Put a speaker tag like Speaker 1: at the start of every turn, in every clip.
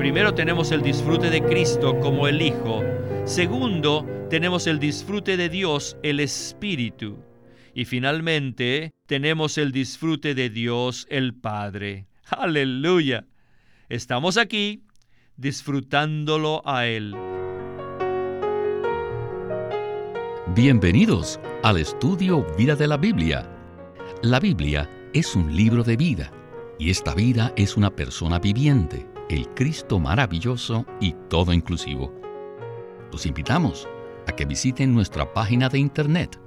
Speaker 1: Primero tenemos el disfrute de Cristo como el Hijo. Segundo, tenemos el disfrute de Dios, el Espíritu. Y finalmente, tenemos el disfrute de Dios, el Padre. ¡Aleluya! Estamos aquí disfrutándolo a Él.
Speaker 2: Bienvenidos al estudio Vida de la Biblia. La Biblia es un libro de vida, y esta vida es una persona viviente, el Cristo maravilloso y todo inclusivo. Los invitamos a que visiten nuestra página de internet,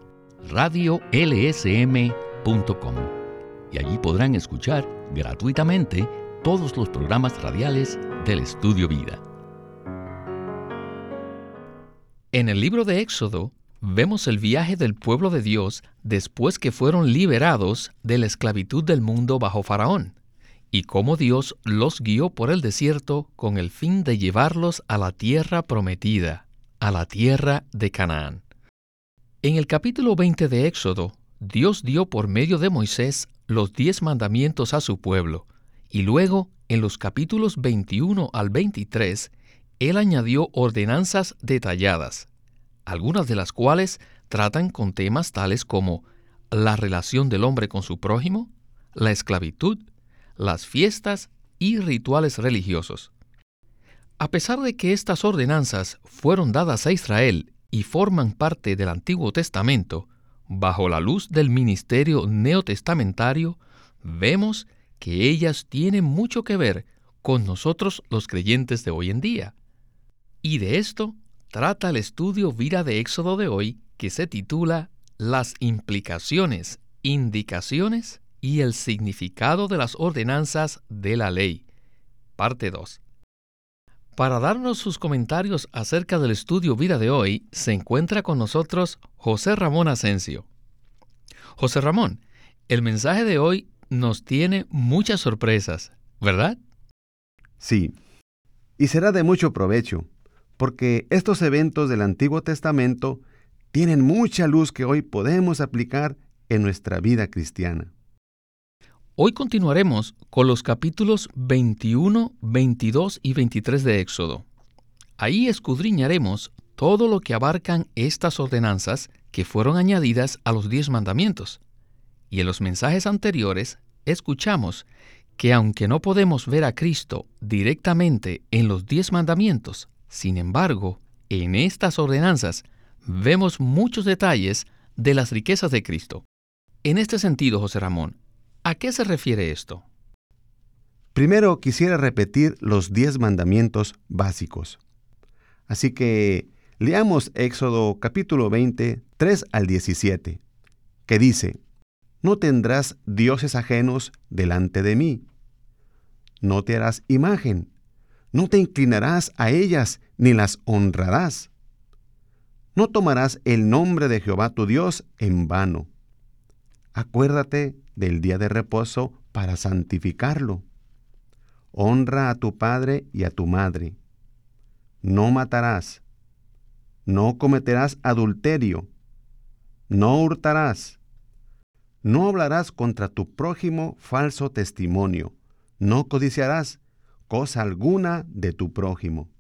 Speaker 2: radiolsm.com, y allí podrán escuchar gratuitamente todos los programas radiales del Estudio Vida. En el libro de Éxodo, vemos el viaje del pueblo de Dios después que fueron liberados de la esclavitud del mundo bajo Faraón, y cómo Dios los guió por el desierto con el fin de llevarlos a la tierra prometida, a la tierra de Canaán. En el capítulo 20 de Éxodo, Dios dio por medio de Moisés los 10 mandamientos a su pueblo, y luego, en los capítulos 21 al 23, Él añadió ordenanzas detalladas, algunas de las cuales tratan con temas tales como la relación del hombre con su prójimo, la esclavitud, las fiestas y rituales religiosos. A pesar de que estas ordenanzas fueron dadas a Israel y forman parte del Antiguo Testamento, bajo la luz del ministerio neotestamentario, vemos que ellas tienen mucho que ver con nosotros los creyentes de hoy en día. Y de esto trata el estudio Vida de Éxodo de hoy, que se titula Las implicaciones, indicaciones y el significado de las ordenanzas de la ley, parte 2. Para darnos sus comentarios acerca del estudio Vida de hoy, se encuentra con nosotros José Ramón Asensio. José Ramón, el mensaje de hoy nos tiene muchas sorpresas, ¿verdad?
Speaker 3: Sí, y será de mucho provecho, porque estos eventos del Antiguo Testamento tienen mucha luz que hoy podemos aplicar en nuestra vida cristiana.
Speaker 2: Hoy continuaremos con los capítulos 21, 22 y 23 de Éxodo. Ahí escudriñaremos todo lo que abarcan estas ordenanzas que fueron añadidas a los 10 mandamientos. Y en los mensajes anteriores escuchamos que aunque no podemos ver a Cristo directamente en los 10 mandamientos, sin embargo, en estas ordenanzas vemos muchos detalles de las riquezas de Cristo. En este sentido, José Ramón, ¿a qué se refiere esto?
Speaker 3: Primero quisiera repetir los 10 mandamientos básicos. Así que leamos Éxodo capítulo 20, 3 al 17, que dice: No tendrás dioses ajenos delante de mí. No te harás imagen. No te inclinarás a ellas, ni las honrarás. No tomarás el nombre de Jehová tu Dios en vano. Acuérdate del día de reposo para santificarlo. Honra a tu padre y a tu madre. No matarás. No cometerás adulterio. No hurtarás. No hablarás contra tu prójimo falso testimonio. No codiciarás cosa alguna de tu prójimo.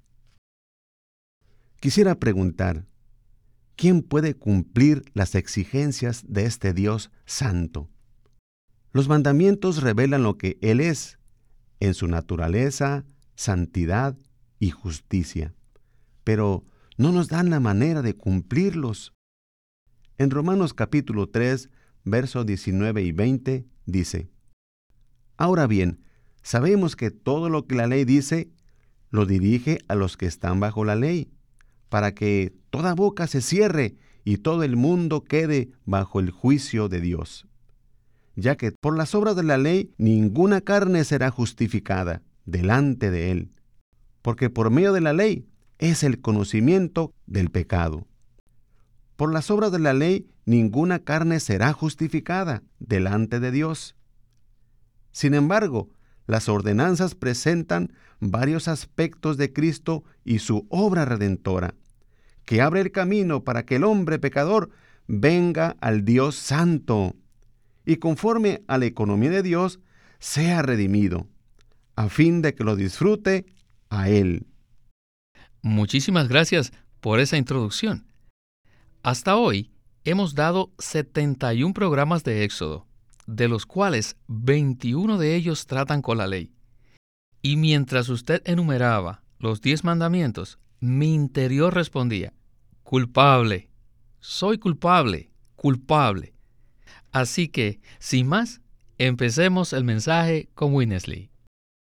Speaker 3: Quisiera preguntar, ¿quién puede cumplir las exigencias de este Dios santo? Los mandamientos revelan lo que Él es, en su naturaleza, santidad y justicia, pero no nos dan la manera de cumplirlos. En Romanos capítulo 3, versos 19 y 20, dice: Ahora bien, sabemos que todo lo que la ley dice, lo dirige a los que están bajo la ley, para que toda boca se cierre y todo el mundo quede bajo el juicio de Dios. Ya que por las obras de la ley ninguna carne será justificada delante de Él, porque por medio de la ley es el conocimiento del pecado. Por las obras de la ley ninguna carne será justificada delante de Dios. Sin embargo, las ordenanzas presentan varios aspectos de Cristo y su obra redentora, que abre el camino para que el hombre pecador venga al Dios santo y conforme a la economía de Dios sea redimido, a fin de que lo disfrute a Él.
Speaker 2: Muchísimas gracias por esa introducción. Hasta hoy hemos dado 71 programas de Éxodo, de los cuales 21 de ellos tratan con la ley. Y mientras usted enumeraba los 10 mandamientos, mi interior respondía: culpable, soy culpable, culpable. Así que, sin más, empecemos el mensaje con Winnesley.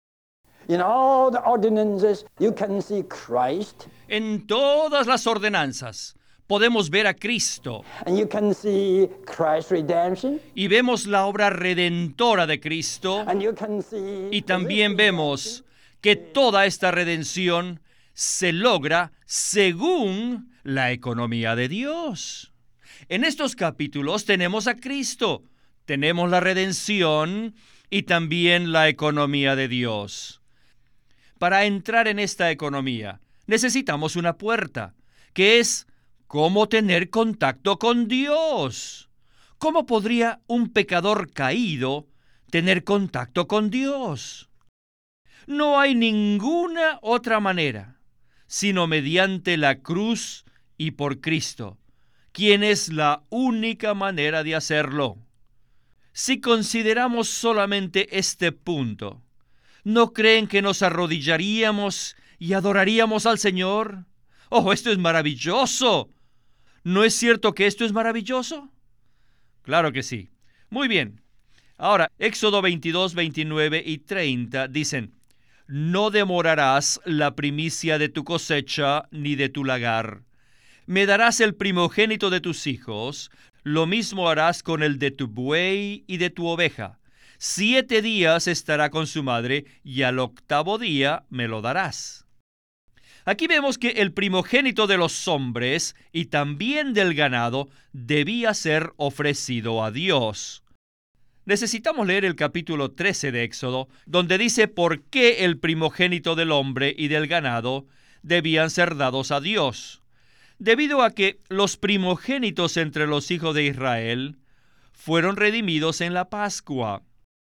Speaker 4: In all the ordinances, you can see Christ,
Speaker 1: En todas las ordenanzas podemos ver a Cristo
Speaker 4: and you can see Christ's redemption,
Speaker 1: y vemos la obra redentora de Cristo,
Speaker 4: and you can see
Speaker 1: y también vemos que toda esta redención se logra según la economía de Dios. En estos capítulos tenemos a Cristo, tenemos la redención y también la economía de Dios. Para entrar en esta economía necesitamos una puerta, que es cómo tener contacto con Dios. ¿Cómo podría un pecador caído tener contacto con Dios? No hay ninguna otra manera, sino mediante la cruz y por Cristo, quien es la única manera de hacerlo. Si consideramos solamente este punto, ¿no creen que nos arrodillaríamos y adoraríamos al Señor? ¡Oh, esto es maravilloso! ¿No es cierto que esto es maravilloso? Claro que sí. Muy bien. Ahora, Éxodo 22, 29 y 30 dicen: no demorarás la primicia de tu cosecha ni de tu lagar. Me darás el primogénito de tus hijos, lo mismo harás con el de tu buey y de tu oveja. 7 días estará con su madre, y al 8º día me lo darás. Aquí vemos que el primogénito de los hombres y también del ganado debía ser ofrecido a Dios. Necesitamos leer el capítulo 13 de Éxodo, donde dice por qué el primogénito del hombre y del ganado debían ser dados a Dios. Debido a que los primogénitos entre los hijos de Israel fueron redimidos en la Pascua.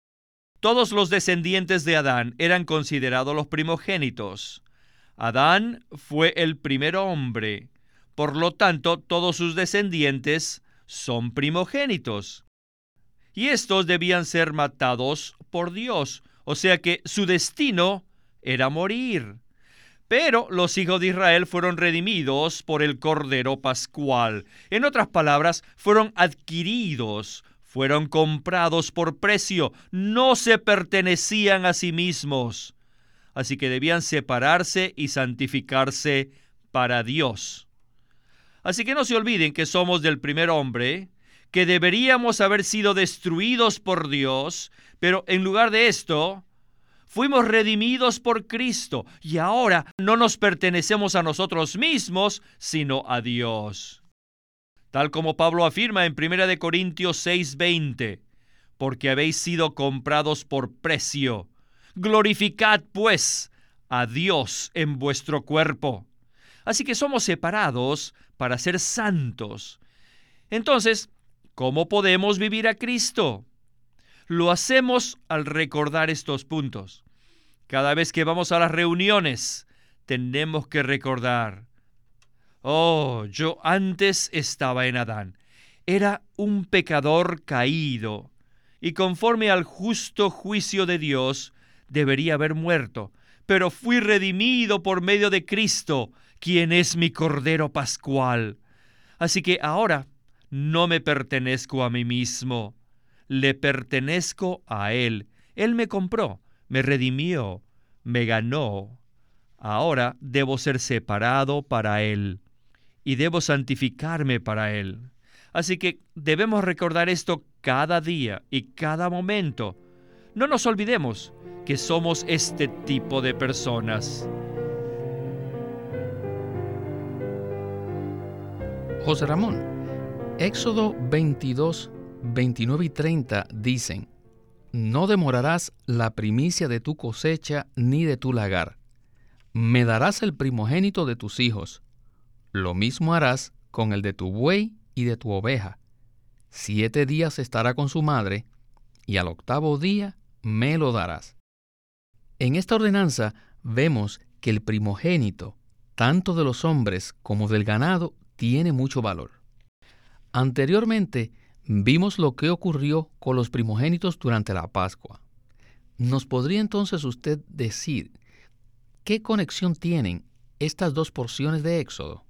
Speaker 1: Todos los descendientes de Adán eran considerados los primogénitos. Adán fue el primer hombre, por lo tanto, todos sus descendientes son primogénitos. Y estos debían ser matados por Dios, o sea que su destino era morir. Pero los hijos de Israel fueron redimidos por el Cordero Pascual. En otras palabras, fueron adquiridos, fueron comprados por precio, no se pertenecían a sí mismos. Así que debían separarse y santificarse para Dios. Así que no se olviden que somos del primer hombre, que deberíamos haber sido destruidos por Dios, pero en lugar de esto, fuimos redimidos por Cristo y ahora no nos pertenecemos a nosotros mismos, sino a Dios. Tal como Pablo afirma en 1 Corintios 6:20, porque habéis sido comprados por precio. Glorificad, pues, a Dios en vuestro cuerpo. Así que somos separados para ser santos. Entonces, ¿cómo podemos vivir a Cristo? Lo hacemos al recordar estos puntos. Cada vez que vamos a las reuniones, tenemos que recordar: oh, yo antes estaba en Adán. Era un pecador caído, y conforme al justo juicio de Dios, debería haber muerto, pero fui redimido por medio de Cristo, quien es mi Cordero Pascual. Así que ahora no me pertenezco a mí mismo, le pertenezco a Él. Él me compró, me redimió, me ganó. Ahora debo ser separado para Él y debo santificarme para Él. Así que debemos recordar esto cada día y cada momento. No nos olvidemos que somos este tipo de personas.
Speaker 2: José Ramón, Éxodo 22, 29 y 30 dicen: no demorarás la primicia de tu cosecha ni de tu lagar. Me darás el primogénito de tus hijos. Lo mismo harás con el de tu buey y de tu oveja. 7 días estará con su madre, y al 8º día me lo darás. En esta ordenanza vemos que el primogénito, tanto de los hombres como del ganado, tiene mucho valor. Anteriormente, vimos lo que ocurrió con los primogénitos durante la Pascua. ¿Nos podría entonces usted decir qué conexión tienen estas dos porciones de Éxodo?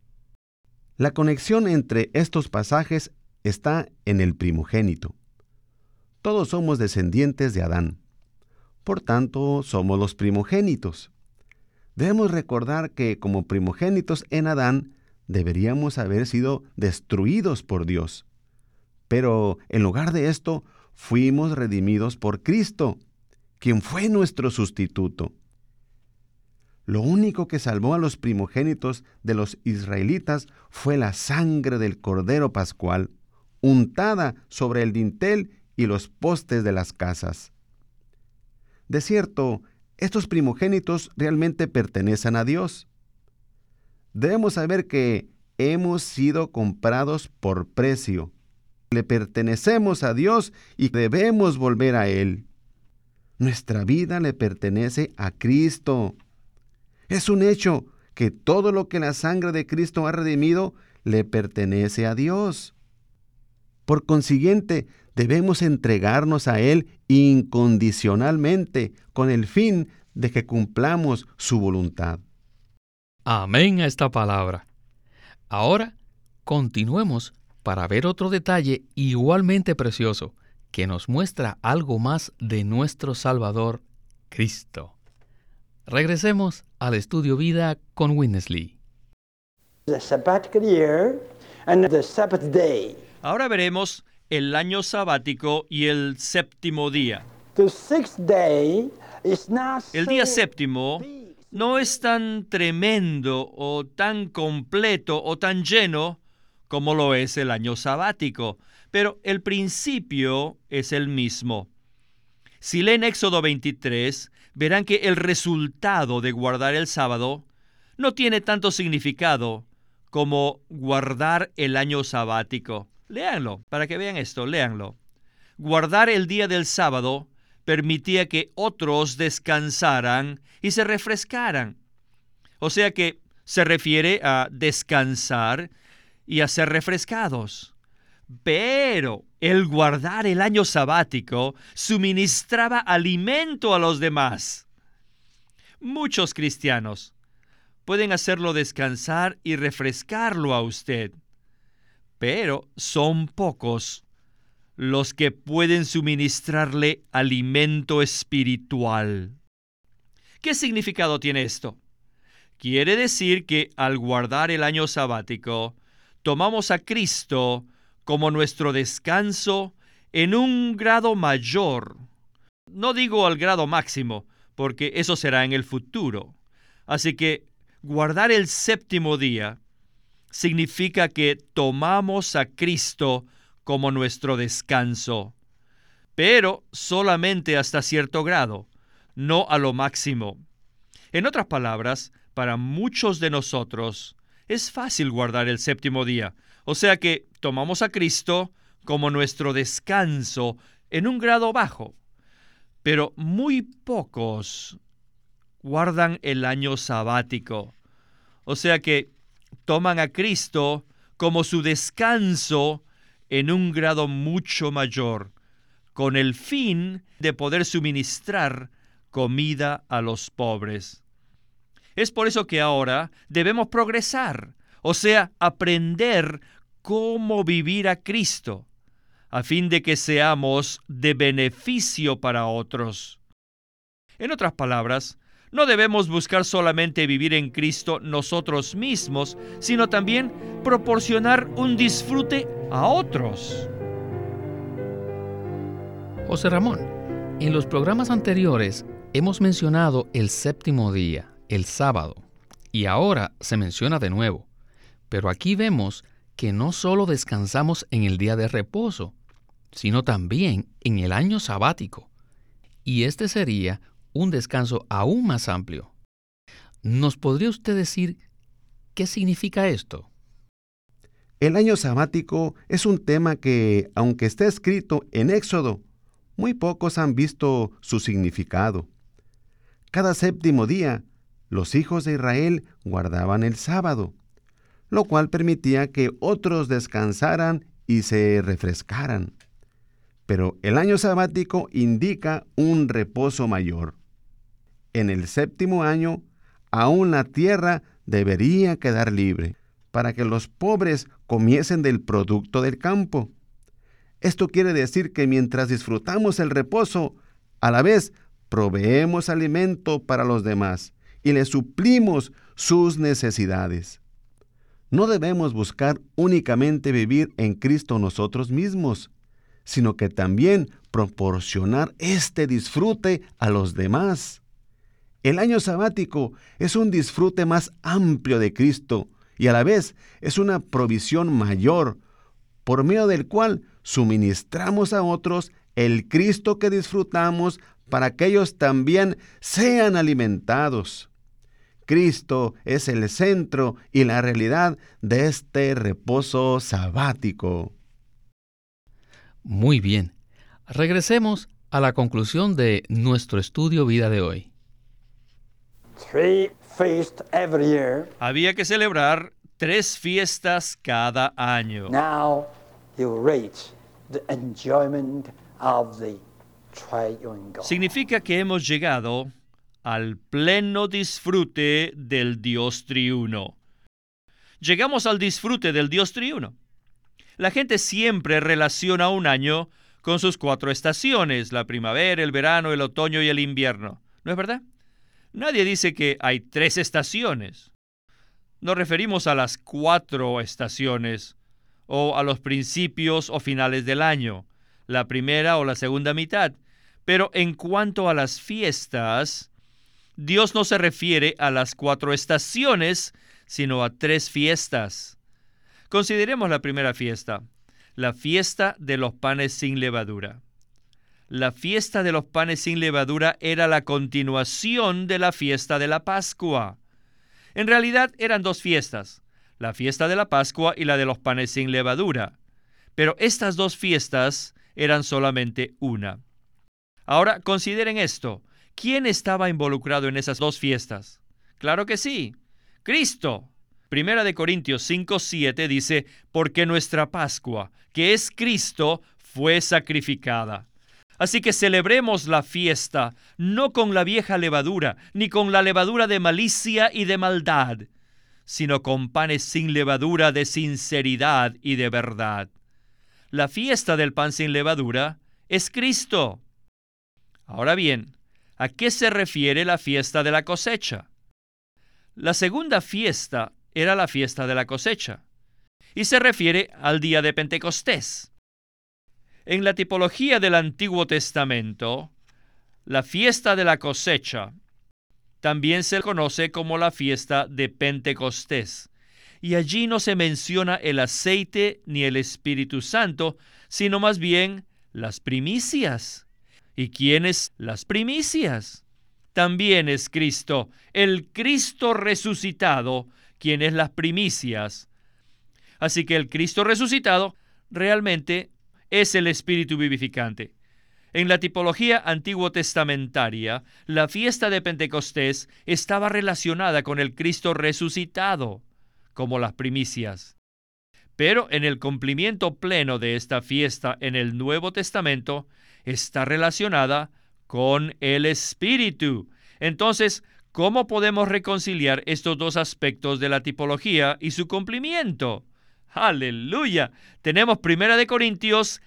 Speaker 3: La conexión entre estos pasajes está en el primogénito. Todos somos descendientes de Adán. Por tanto, somos los primogénitos. Debemos recordar que como primogénitos en Adán, deberíamos haber sido destruidos por Dios. Pero en lugar de esto, fuimos redimidos por Cristo, quien fue nuestro sustituto. Lo único que salvó a los primogénitos de los israelitas fue la sangre del Cordero Pascual, untada sobre el dintel y los postes de las casas. De cierto, estos primogénitos realmente pertenecen a Dios. Debemos saber que hemos sido comprados por precio. Le pertenecemos a Dios y debemos volver a Él. Nuestra vida le pertenece a Cristo. Es un hecho que todo lo que la sangre de Cristo ha redimido le pertenece a Dios. Por consiguiente, debemos entregarnos a Él incondicionalmente con el fin de que cumplamos su voluntad.
Speaker 2: Amén a esta palabra. Ahora, continuemos para ver otro detalle igualmente precioso que nos muestra algo más de nuestro Salvador, Cristo. Regresemos al Estudio Vida con Witness Lee.
Speaker 4: The sabbatical year and the Sabbath day.
Speaker 1: Ahora veremos el año sabático y el séptimo día.
Speaker 4: The sixth day is not
Speaker 1: El día
Speaker 4: so
Speaker 1: séptimo
Speaker 4: big.
Speaker 1: no es tan tremendo o tan completo o tan lleno como lo es el año sabático, pero el principio es el mismo. Si leen Éxodo 23, verán que el resultado de guardar el sábado no tiene tanto significado como guardar el año sabático. Léanlo, para que vean esto, léanlo. Guardar el día del sábado permitía que otros descansaran y se refrescaran. O sea que se refiere a descansar y a ser refrescados. Pero el guardar el año sabático suministraba alimento a los demás. Muchos cristianos pueden hacerlo descansar y refrescarlo a usted, pero son pocos los que pueden suministrarle alimento espiritual. ¿Qué significado tiene esto? Quiere decir que al guardar el año sabático, tomamos a Cristo como nuestro descanso en un grado mayor. No digo al grado máximo, porque eso será en el futuro. Así que guardar el séptimo día significa que tomamos a Cristo como nuestro descanso, pero solamente hasta cierto grado, no a lo máximo. En otras palabras, para muchos de nosotros es fácil guardar el séptimo día, o sea que tomamos a Cristo como nuestro descanso en un grado bajo, pero muy pocos guardan el año sabático, o sea que toman a Cristo como su descanso en un grado mucho mayor, con el fin de poder suministrar comida a los pobres. Es por eso que ahora debemos progresar, o sea, aprender cómo vivir a Cristo, a fin de que seamos de beneficio para otros. En otras palabras, no debemos buscar solamente vivir en Cristo nosotros mismos, sino también proporcionar un disfrute a otros.
Speaker 2: José Ramón, en los programas anteriores hemos mencionado el séptimo día, el sábado, y ahora se menciona de nuevo. Pero aquí vemos que no solo descansamos en el día de reposo, sino también en el año sabático. Y este sería un descanso aún más amplio. ¿Nos podría usted decir qué significa esto?
Speaker 3: El año sabático es un tema que, aunque está escrito en Éxodo, muy pocos han visto su significado. Cada séptimo día los hijos de Israel guardaban el sábado, lo cual permitía que otros descansaran y se refrescaran. Pero el año sabático indica un reposo mayor. En el séptimo año, aún la tierra debería quedar libre, para que los pobres comiesen del producto del campo. Esto quiere decir que mientras disfrutamos el reposo, a la vez proveemos alimento para los demás y les suplimos sus necesidades. No debemos buscar únicamente vivir en Cristo nosotros mismos, sino que también proporcionar este disfrute a los demás. El año sabático es un disfrute más amplio de Cristo y a la vez es una provisión mayor, por medio del cual suministramos a otros el Cristo que disfrutamos para que ellos también sean alimentados. Cristo es el centro y la realidad de este reposo sabático.
Speaker 2: Muy bien. Regresemos a la conclusión de nuestro estudio vida de hoy.
Speaker 4: 3 feasts every year.
Speaker 1: Había que celebrar 3 fiestas cada año.
Speaker 4: Now you reach the enjoyment of the triune God.
Speaker 1: Significa que hemos llegado al pleno disfrute del Dios triuno. Llegamos al disfrute del Dios triuno. La gente siempre relaciona un año con sus 4 estaciones, la primavera, el verano, el otoño y el invierno. ¿No es verdad? Nadie dice que hay 3 estaciones. Nos referimos a las 4 estaciones o a los principios o finales del año, la primera o la segunda mitad. Pero en cuanto a las fiestas, Dios no se refiere a las 4 estaciones, sino a 3 fiestas. Consideremos la primera fiesta, la fiesta de los panes sin levadura. La fiesta de los panes sin levadura era la continuación de la fiesta de la Pascua. En realidad eran 2 fiestas, la fiesta de la Pascua y la de los panes sin levadura. Pero estas 2 fiestas eran solamente una. Ahora consideren esto. ¿Quién estaba involucrado en esas 2 fiestas? Claro que sí, Cristo. Primera de Corintios 5:7 dice, porque nuestra Pascua, que es Cristo, fue sacrificada. Así que celebremos la fiesta, no con la vieja levadura, ni con la levadura de malicia y de maldad, sino con panes sin levadura de sinceridad y de verdad. La fiesta del pan sin levadura es Cristo. Ahora bien, ¿a qué se refiere la fiesta de la cosecha? La segunda fiesta era la fiesta de la cosecha, y se refiere al día de Pentecostés. En la tipología del Antiguo Testamento, la fiesta de la cosecha también se conoce como la fiesta de Pentecostés, y allí no se menciona el aceite ni el Espíritu Santo, sino más bien las primicias. ¿Y quiénes las primicias? También es Cristo, el Cristo resucitado, quien es las primicias. Así que el Cristo resucitado realmente es el Espíritu vivificante. En la tipología antiguo testamentaria, la fiesta de Pentecostés estaba relacionada con el Cristo resucitado, como las primicias. Pero en el cumplimiento pleno de esta fiesta en el Nuevo Testamento, está relacionada con el Espíritu. Entonces, ¿cómo podemos reconciliar estos 2 aspectos de la tipología y su cumplimiento? ¡Aleluya! Tenemos 1 Corintios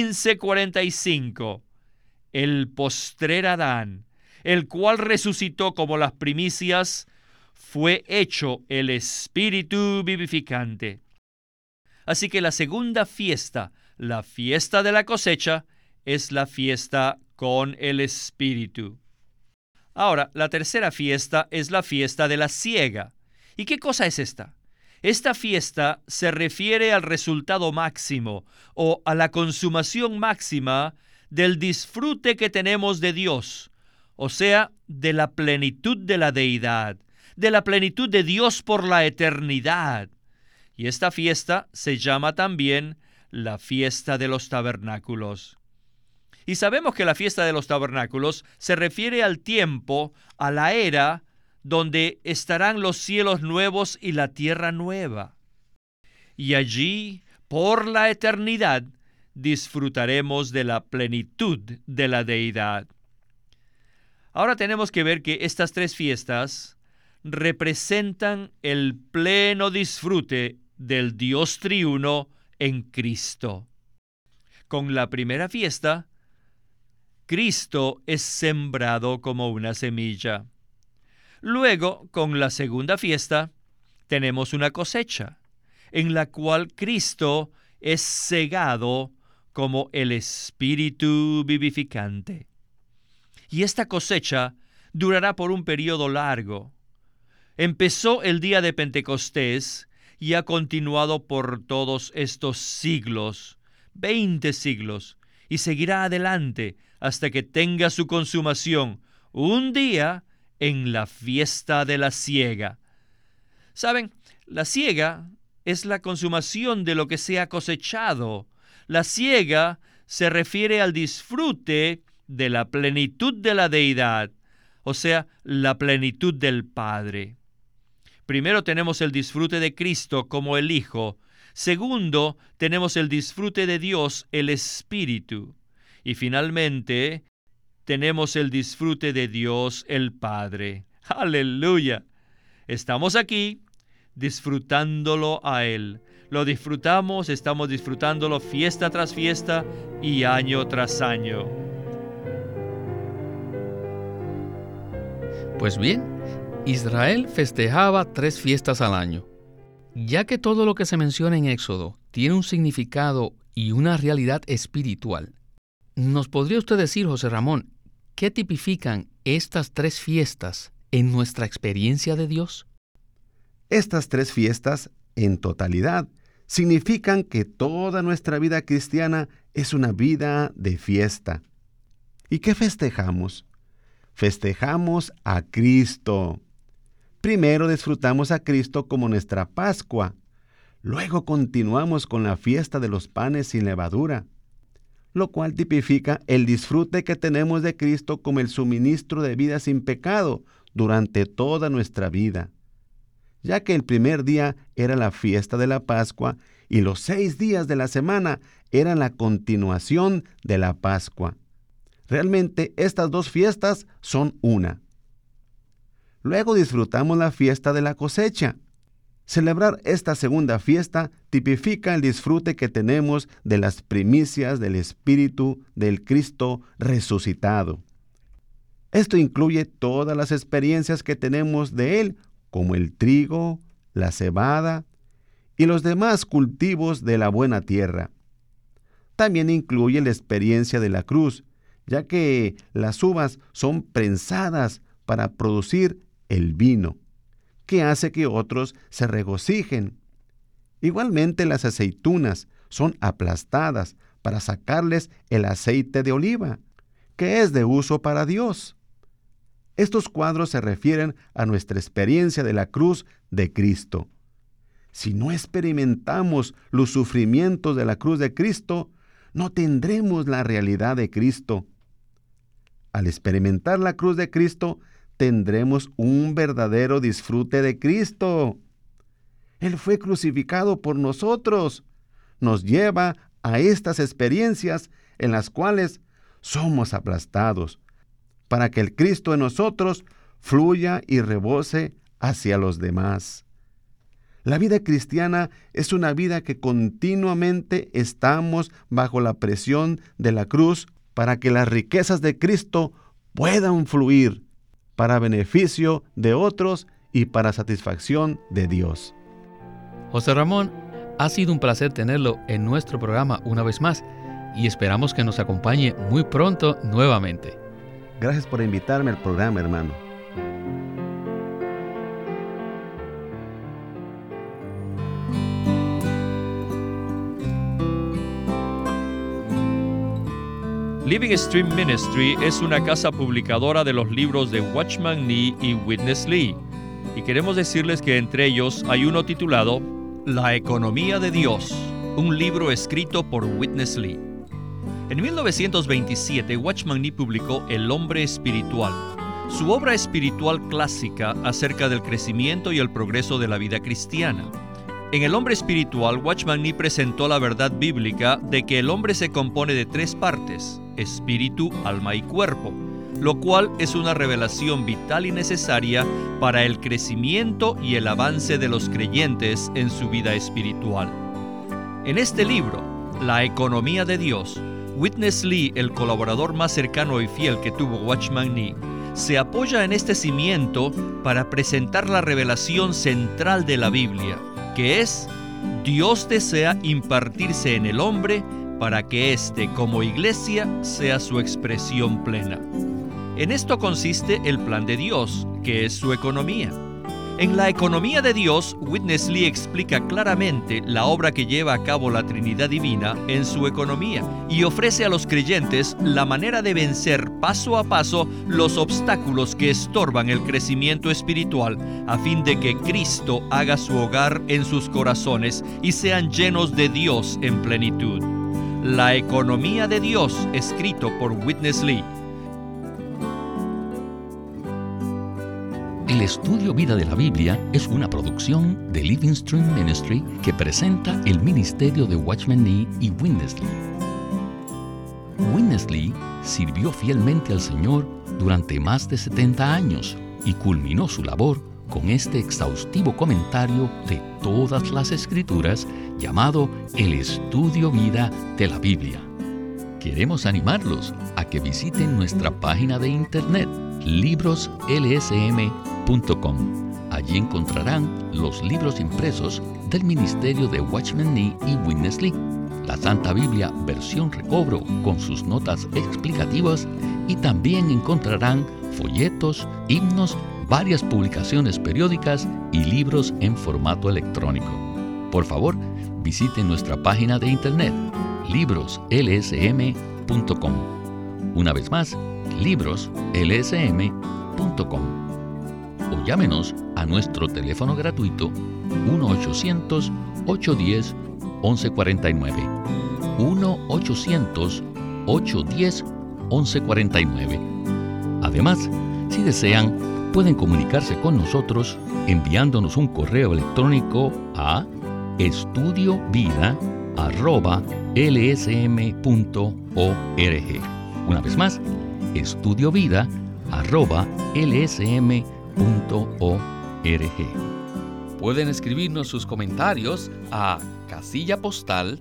Speaker 1: 15:45. El postrer Adán, el cual resucitó como las primicias, fue hecho el Espíritu vivificante. Así que la segunda fiesta, la fiesta de la cosecha, es la fiesta con el Espíritu. Ahora, la tercera fiesta es la fiesta de la siega. ¿Y qué cosa es esta? Esta fiesta se refiere al resultado máximo o a la consumación máxima del disfrute que tenemos de Dios, o sea, de la plenitud de la deidad, de la plenitud de Dios por la eternidad. Y esta fiesta se llama también la fiesta de los tabernáculos. Y sabemos que la fiesta de los tabernáculos se refiere al tiempo, a la era donde estarán los cielos nuevos y la tierra nueva. Y allí, por la eternidad, disfrutaremos de la plenitud de la deidad. Ahora tenemos que ver que estas tres fiestas representan el pleno disfrute del Dios triuno en Cristo. Con la primera fiesta, Cristo es sembrado como una semilla. Luego, con la segunda fiesta, tenemos una cosecha, en la cual Cristo es segado como el Espíritu vivificante. Y esta cosecha durará por un periodo largo. Empezó el día de Pentecostés y ha continuado por todos estos siglos, 20 siglos, y seguirá adelante hasta que tenga su consumación un día en la fiesta de la siega. ¿Saben? La siega es la consumación de lo que se ha cosechado. La siega se refiere al disfrute de la plenitud de la deidad, o sea, la plenitud del Padre. Primero tenemos el disfrute de Cristo como el Hijo. Segundo, tenemos el disfrute de Dios, el Espíritu. Y finalmente, tenemos el disfrute de Dios, el Padre. ¡Aleluya! Estamos aquí disfrutándolo a Él. Lo disfrutamos, estamos disfrutándolo fiesta tras fiesta y año tras año.
Speaker 2: Pues bien, Israel festejaba 3 fiestas al año. Ya que todo lo que se menciona en Éxodo tiene un significado y una realidad espiritual, ¿nos podría usted decir, José Ramón, qué tipifican estas 3 fiestas en nuestra experiencia de Dios?
Speaker 3: Estas 3 fiestas, en totalidad, significan que toda nuestra vida cristiana es una vida de fiesta. ¿Y qué festejamos? Festejamos a Cristo. Primero disfrutamos a Cristo como nuestra Pascua. Luego continuamos con la fiesta de los panes sin levadura, lo cual tipifica el disfrute que tenemos de Cristo como el suministro de vida sin pecado durante toda nuestra vida, ya que el primer día era la fiesta de la Pascua y los 6 días de la semana eran la continuación de la Pascua. Realmente estas 2 fiestas son una. Luego disfrutamos la fiesta de la cosecha. Celebrar esta segunda fiesta tipifica el disfrute que tenemos de las primicias del Espíritu del Cristo resucitado. Esto incluye todas las experiencias que tenemos de Él, como el trigo, la cebada y los demás cultivos de la buena tierra. También incluye la experiencia de la cruz, ya que las uvas son prensadas para producir el vino, que hace que otros se regocijen. Igualmente las aceitunas son aplastadas para sacarles el aceite de oliva, que es de uso para Dios. Estos cuadros se refieren a nuestra experiencia de la cruz de Cristo. Si no experimentamos los sufrimientos de la cruz de Cristo, no tendremos la realidad de Cristo. Al experimentar la cruz de Cristo, tendremos un verdadero disfrute de Cristo. Él fue crucificado por nosotros. Nos lleva a estas experiencias en las cuales somos aplastados, para que el Cristo en nosotros fluya y rebose hacia los demás. La vida cristiana es una vida que continuamente estamos bajo la presión de la cruz para que las riquezas de Cristo puedan fluir para beneficio de otros y para satisfacción de Dios.
Speaker 2: José Ramón, ha sido un placer tenerlo en nuestro programa una vez más y esperamos que nos acompañe muy pronto nuevamente.
Speaker 3: Gracias por invitarme al programa, hermano.
Speaker 1: Living Stream Ministry es una casa publicadora de los libros de Watchman Nee y Witness Lee, y queremos decirles que entre ellos hay uno titulado La Economía de Dios, un libro escrito por Witness Lee. En 1927, Watchman Nee publicó El Hombre Espiritual, su obra espiritual clásica acerca del crecimiento y el progreso de la vida cristiana. En El hombre espiritual, Watchman Nee presentó la verdad bíblica de que el hombre se compone de 3 partes: espíritu, alma y cuerpo, lo cual es una revelación vital y necesaria para el crecimiento y el avance de los creyentes en su vida espiritual. En este libro, La economía de Dios, Witness Lee, el colaborador más cercano y fiel que tuvo Watchman Nee, se apoya en este cimiento para presentar la revelación central de la Biblia, que es: Dios desea impartirse en el hombre para que éste, como iglesia, sea su expresión plena. En esto consiste el plan de Dios, que es su economía. En La economía de Dios, Witness Lee explica claramente la obra que lleva a cabo la Trinidad Divina en su economía y ofrece a los creyentes la manera de vencer paso a paso los obstáculos que estorban el crecimiento espiritual, a fin de que Cristo haga su hogar en sus corazones y sean llenos de Dios en plenitud. La economía de Dios, escrito por Witness Lee.
Speaker 2: El estudio Vida de la Biblia es una producción de Living Stream Ministry que presenta el ministerio de Watchman Nee y Witness Lee. Witness Lee sirvió fielmente al Señor durante más de 70 años y culminó su labor con este exhaustivo comentario de todas las Escrituras llamado El Estudio Vida de la Biblia. Queremos animarlos a que visiten nuestra página de internet libroslsm.com. Allí encontrarán los libros impresos del ministerio de Watchman Nee y Witness Lee, la Santa Biblia versión recobro con sus notas explicativas, y también encontrarán folletos, himnos, varias publicaciones periódicas y libros en formato electrónico. Por favor, visiten nuestra página de internet libroslsm.com. Una vez más, libroslsm.com. O llámenos a nuestro teléfono gratuito 1-800-810-1149. 1-800-810-1149. Además, si desean, pueden comunicarse con nosotros enviándonos un correo electrónico a estudiovida@lsm.org. Una vez más, estudiovida@lsm.org. Pueden escribirnos sus comentarios a casilla postal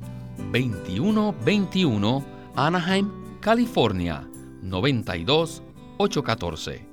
Speaker 2: 2121, Anaheim, California 92814.